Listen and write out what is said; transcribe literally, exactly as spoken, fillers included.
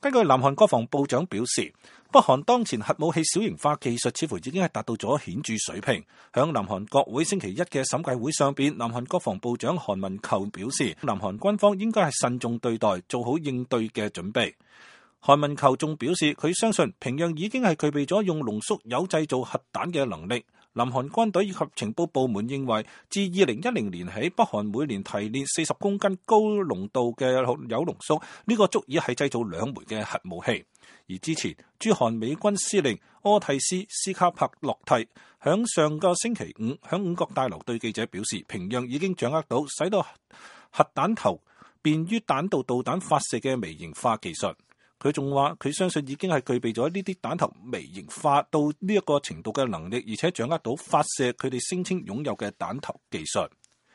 根據南韓國防部長表示，北韓當前核武器小型化技術似乎已經係達到咗顯著水平。響南韓國會星期一嘅審計會上邊，南韓國防部長韓文蔻表示，南韓軍方應該係慎重對待，做好應對嘅準備。韓文蔻仲表示，佢相信平壤已經係具備咗用濃縮鈾製造核彈嘅能力。南韓軍隊以及情報部門認為，自二零一零年起，北韓每年提煉四十公斤高濃度嘅鈾濃縮，呢個足以係製造兩枚嘅核武器。而之前駐韓美軍司令柯蒂斯斯卡柏洛蒂響上個星期五響五角大樓對記者表示，平壤已經掌握到使到核彈頭便於彈道導彈發射嘅微型化技術。佢仲話，佢相信已經係具備咗呢啲彈頭微型化到呢一個程度嘅能力，而且掌握到發射佢哋聲稱擁有嘅彈頭技術。